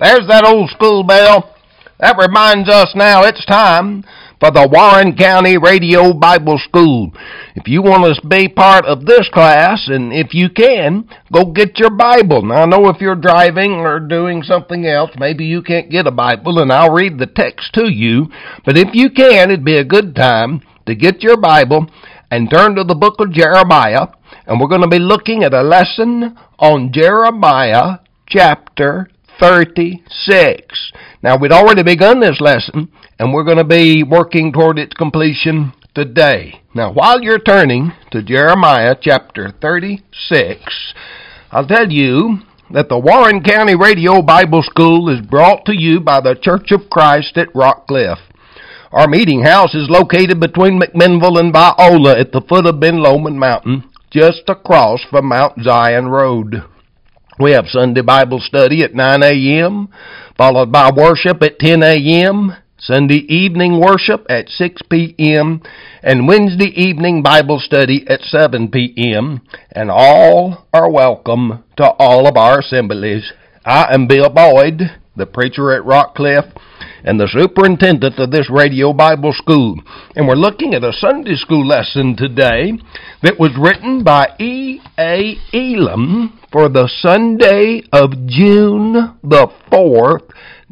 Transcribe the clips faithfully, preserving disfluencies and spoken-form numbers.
There's that old school bell. That reminds us now it's time for the Warren County Radio Bible School. If you want to be part of this class, and if you can, go get your Bible. Now, I know if you're driving or doing something else, maybe you can't get a Bible, and I'll read the text to you. But if you can, it'd be a good time to get your Bible and turn to the book of Jeremiah, and we're going to be looking at a lesson on Jeremiah chapter thirty-six. Now, we'd already begun this lesson, and we're going to be working toward its completion today. Now, while you're turning to Jeremiah chapter thirty-six, I'll tell you that the Warren County Radio Bible School is brought to you by the Church of Christ at Rockcliffe. Our meeting house is located between McMinnville and Viola at the foot of Ben Lomond Mountain, just across from Mount Zion Road. We have Sunday Bible study at nine a.m., followed by worship at ten a.m., Sunday evening worship at six p.m., and Wednesday evening Bible study at seven p.m., and all are welcome to all of our assemblies. I am Bill Boyd, the preacher at Rockcliffe, and the superintendent of this radio Bible school. And we're looking at a Sunday school lesson today that was written by E A. Elam for the Sunday of June the fourth,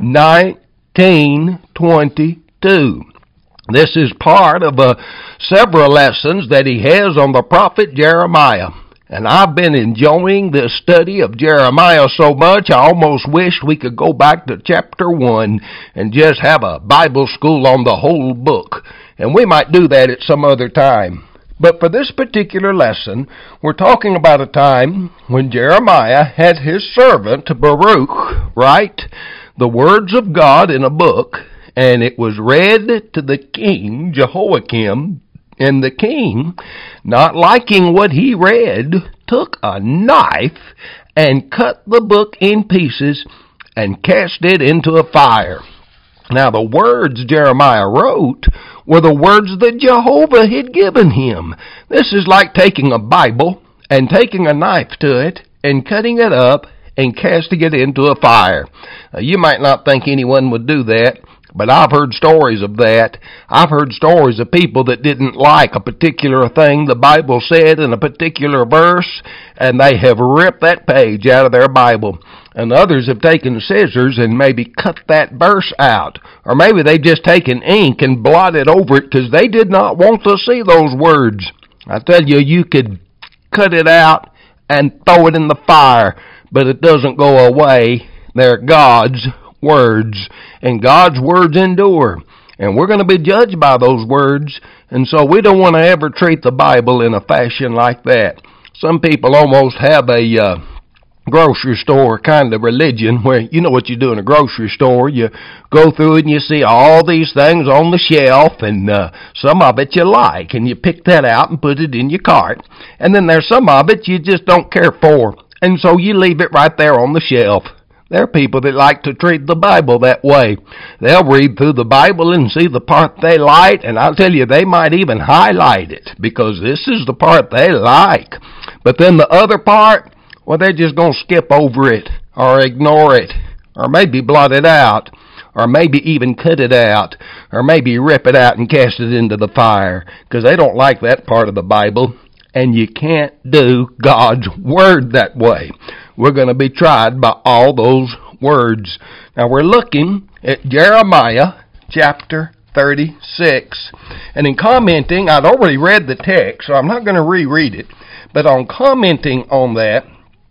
nineteen twenty-two. This is part of uh, several lessons that he has on the prophet Jeremiah. And I've been enjoying this study of Jeremiah so much, I almost wished we could go back to chapter one and just have a Bible school on the whole book. And we might do that at some other time. But for this particular lesson, we're talking about a time when Jeremiah had his servant Baruch write the words of God in a book, and it was read to the king Jehoiakim. And the king, not liking what he read, took a knife and cut the book in pieces and cast it into a fire. Now, the words Jeremiah wrote were the words that Jehovah had given him. This is like taking a Bible and taking a knife to it and cutting it up and casting it into a fire. Now, you might not think anyone would do that, but I've heard stories of that. I've heard stories of people that didn't like a particular thing the Bible said in a particular verse, and they have ripped that page out of their Bible. And others have taken scissors and maybe cut that verse out. Or maybe they've just taken ink and blotted over it because they did not want to see those words. I tell you, you could cut it out and throw it in the fire, but it doesn't go away. They're God's words, and God's words endure, and we're going to be judged by those words, and so we don't want to ever treat the Bible in a fashion like that. Some people almost have a uh, grocery store kind of religion where, you know what you do in a grocery store, you go through and you see all these things on the shelf, and uh, some of it you like, and you pick that out and put it in your cart, and then there's some of it you just don't care for, and so you leave it right there on the shelf. There are people that like to treat the Bible that way. They'll read through the Bible and see the part they like, and I'll tell you, they might even highlight it, because this is the part they like. But then the other part, well, they're just going to skip over it, or ignore it, or maybe blot it out, or maybe even cut it out, or maybe rip it out and cast it into the fire, because they don't like that part of the Bible. And you can't do God's Word that way. We're going to be tried by all those words. Now, we're looking at Jeremiah chapter thirty-six. And in commenting, I'd already read the text, so I'm not going to reread it. But on commenting on that,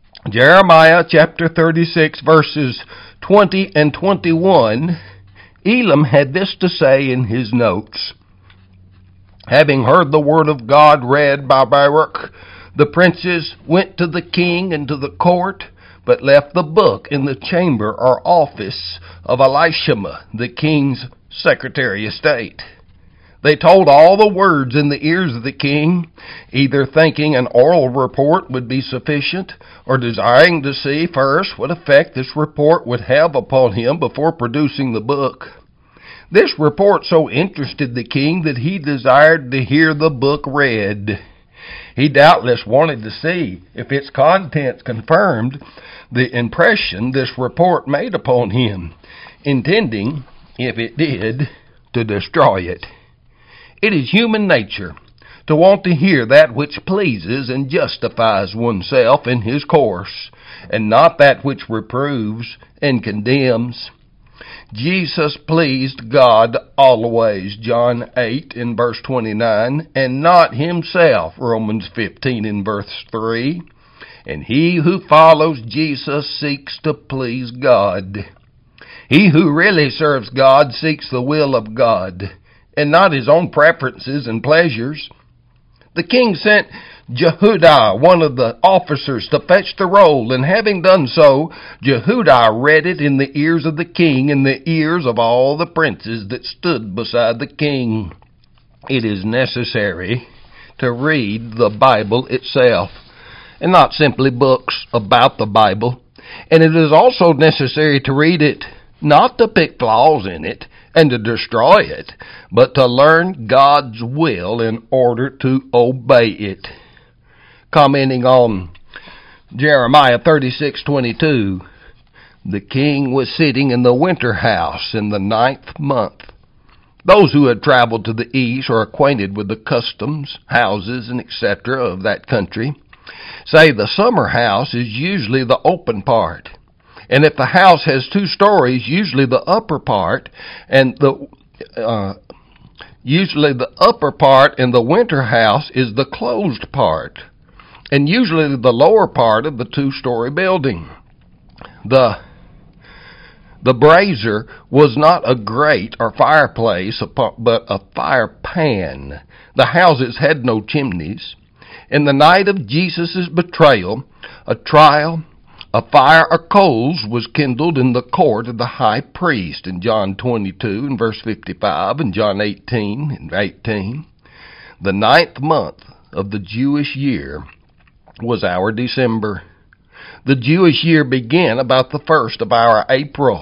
Jeremiah chapter thirty-six, verses twenty and twenty-one, Elam had this to say in his notes. Having heard the word of God read by Baruch, the princes went to the king and to the court, but left the book in the chamber or office of Elishama, the king's secretary of state. They told all the words in the ears of the king, either thinking an oral report would be sufficient, or desiring to see first what effect this report would have upon him before producing the book. This report so interested the king that he desired to hear the book read. He doubtless wanted to see if its contents confirmed the impression this report made upon him, intending, if it did, to destroy it. It is human nature to want to hear that which pleases and justifies oneself in his course, and not that which reproves and condemns. Jesus pleased God always, John eight in verse twenty-nine, and not himself, Romans fifteen in verse three. And he who follows Jesus seeks to please God. He who really serves God seeks the will of God, and not his own preferences and pleasures. The king sent Jehudi, one of the officers, to fetch the roll, and having done so, Jehudi read it in the ears of the king and the ears of all the princes that stood beside the king. It is necessary to read the Bible itself, and not simply books about the Bible. And it is also necessary to read it, not to pick flaws in it and to destroy it, but to learn God's will in order to obey it. Commenting on Jeremiah thirty-six twenty-two, the king was sitting in the winter house in the ninth month. Those who had traveled to the east or acquainted with the customs, houses, and et cetera of that country say the summer house is usually the open part. And if the house has two stories, usually the upper part and the uh, usually the upper part in the winter house is the closed part, and usually the lower part of the two-story building. The the brazier was not a grate or fireplace, but a fire pan. The houses had no chimneys. In the night of Jesus' betrayal, a trial, a fire of coals was kindled in the court of the high priest in John twenty-two and verse fifty-five and John eighteen and eighteen. The ninth month of the Jewish year was our December. The Jewish year began about the first of our April.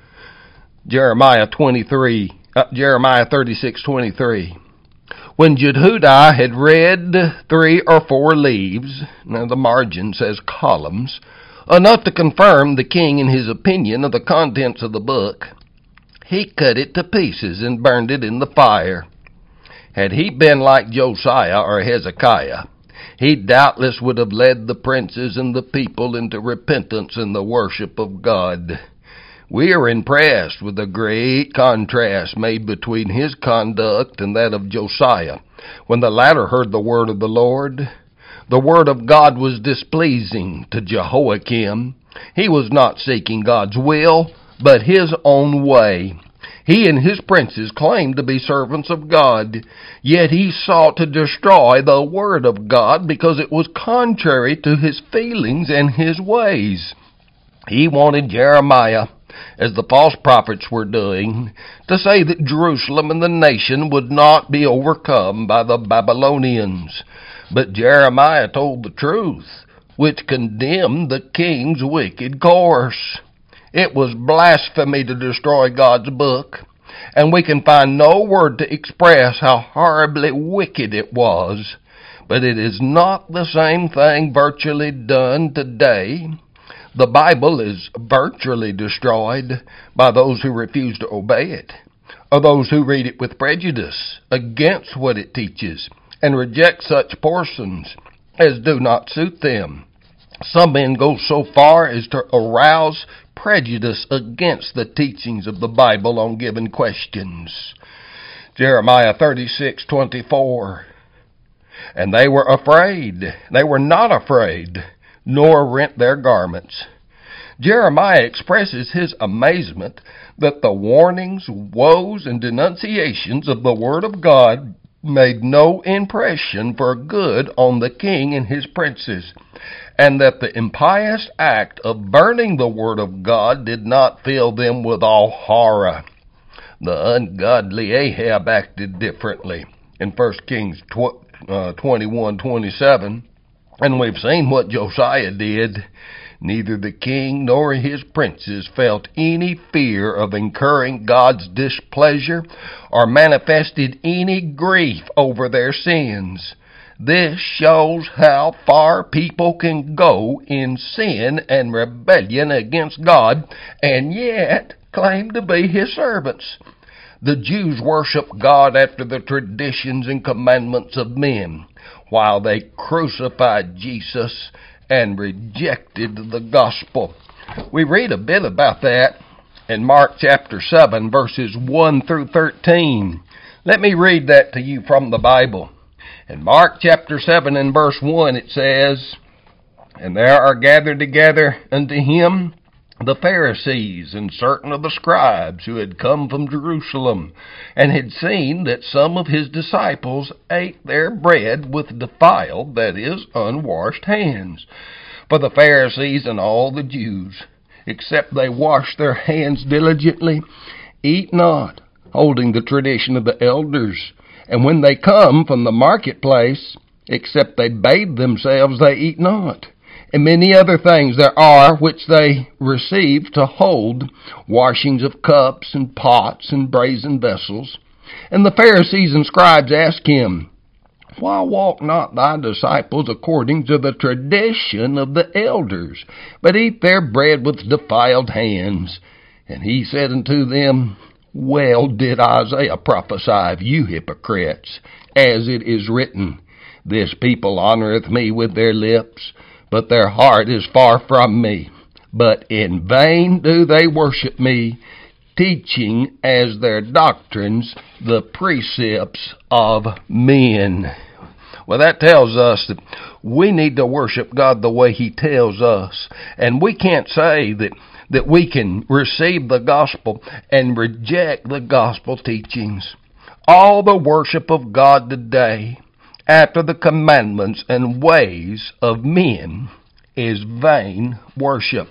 Jeremiah twenty-three, uh, Jeremiah thirty-six twenty-three. When Jehudi had read three or four leaves, now the margin says columns, enough to confirm the king in his opinion of the contents of the book, he cut it to pieces and burned it in the fire. Had he been like Josiah or Hezekiah, he doubtless would have led the princes and the people into repentance and the worship of God. We are impressed with the great contrast made between his conduct and that of Josiah. When the latter heard the word of the Lord, the word of God was displeasing to Jehoiakim. He was not seeking God's will, but his own way. He and his princes claimed to be servants of God, yet he sought to destroy the word of God because it was contrary to his feelings and his ways. He wanted Jeremiah, as the false prophets were doing, to say that Jerusalem and the nation would not be overcome by the Babylonians. But Jeremiah told the truth, which condemned the king's wicked course. It was blasphemy to destroy God's book, and we can find no word to express how horribly wicked it was. But it is not the same thing virtually done today. The Bible is virtually destroyed by those who refuse to obey it, or those who read it with prejudice against what it teaches, and reject such portions as do not suit them. Some men go so far as to arouse prejudice against the teachings of the Bible on given questions. Jeremiah thirty-six twenty-four. And they were afraid. They were not afraid, nor rent their garments. Jeremiah expresses his amazement that the warnings, woes, and denunciations of the Word of God made no impression for good on the king and his princes, and that the impious act of burning the Word of God did not fill them with all horror. The ungodly Ahab acted differently in First Kings twenty-one twenty-seven, and we've seen what Josiah did. Neither the king nor his princes felt any fear of incurring God's displeasure or manifested any grief over their sins. This shows how far people can go in sin and rebellion against God and yet claim to be His servants. The Jews worship God after the traditions and commandments of men, while they crucified Jesus and rejected the gospel. We read a bit about that in Mark chapter seven, verses one through thirteen. Let me read that to you from the Bible. In Mark chapter seven and verse one it says, "And there are gathered together unto him the Pharisees and certain of the scribes who had come from Jerusalem, and had seen that some of his disciples ate their bread with defiled, that is, unwashed hands. For the Pharisees and all the Jews, except they wash their hands diligently, eat not, holding the tradition of the elders. And when they come from the marketplace, except they bathe themselves, they eat not. And many other things there are which they receive to hold, washings of cups and pots and brazen vessels. And the Pharisees and scribes ask him, Why walk not thy disciples according to the tradition of the elders, but eat their bread with defiled hands? And he said unto them, Well did Isaiah prophesy of you hypocrites, as it is written, This people honoureth me with their lips, but their heart is far from me. But in vain do they worship me, teaching as their doctrines the precepts of men." Well, that tells us that we need to worship God the way He tells us. And we can't say that, that we can receive the gospel and reject the gospel teachings. All the worship of God today, after the commandments and ways of men, is vain worship.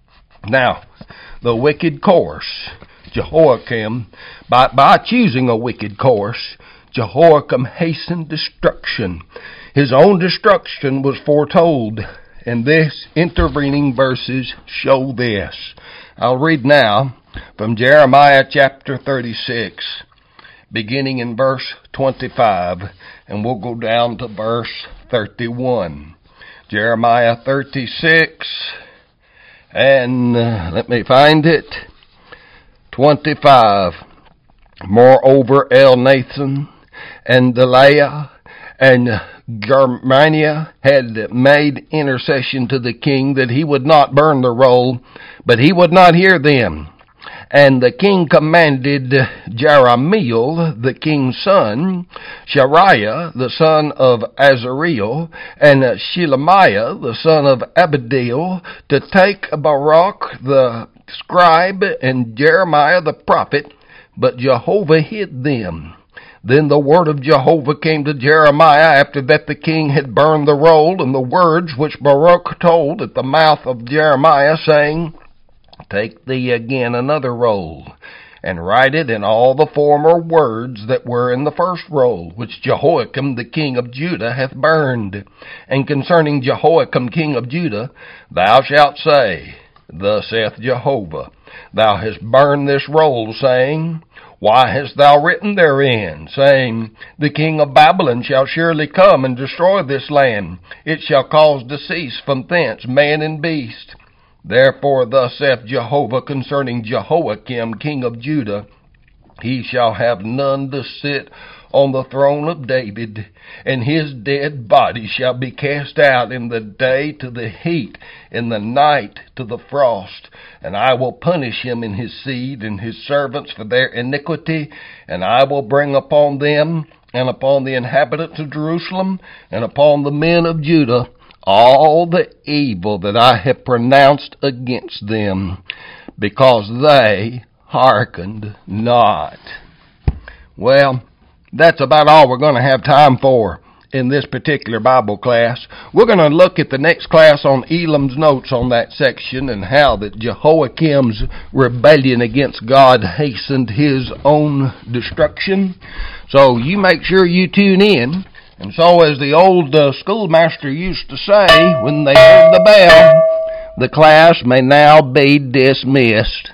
Now, the wicked course, Jehoiakim, by, by choosing a wicked course, Jehoiakim hastened destruction. His own destruction was foretold, and this intervening verses show this. I'll read now from Jeremiah chapter thirty-six, beginning in verse twenty-five, and we'll go down to verse thirty-one. Jeremiah thirty-six, and uh, let me find it, twenty-five. Moreover, Elnathan and Delaiah and Germania had made intercession to the king that he would not burn the roll, but he would not hear them. And the king commanded Jerahmeel, the king's son, Shariah, the son of Azareel, and Shelemiah, the son of Abedeel, to take Baruch the scribe and Jeremiah the prophet, but Jehovah hid them. Then the word of Jehovah came to Jeremiah after that the king had burned the roll, and the words which Baruch told at the mouth of Jeremiah, saying, Take thee again another roll, and write it in all the former words that were in the first roll, which Jehoiakim the king of Judah hath burned. And concerning Jehoiakim king of Judah, thou shalt say, Thus saith Jehovah, Thou hast burned this roll, saying, Why hast thou written therein, saying, The king of Babylon shall surely come and destroy this land. It shall cause decease from thence, man and beast. Therefore thus saith Jehovah concerning Jehoiakim king of Judah, He shall have none to sit on the throne of David, and his dead body shall be cast out in the day to the heat, in the night to the frost. And I will punish him and his seed and his servants for their iniquity, and I will bring upon them and upon the inhabitants of Jerusalem and upon the men of Judah all the evil that I have pronounced against them, because they hearkened not. Well, that's about all we're going to have time for in this particular Bible class. We're going to look at the next class on Elam's notes on that section, and how that Jehoiakim's rebellion against God hastened his own destruction. So you make sure you tune in. And so, as the old uh, schoolmaster used to say when they heard the bell, the class may now be dismissed.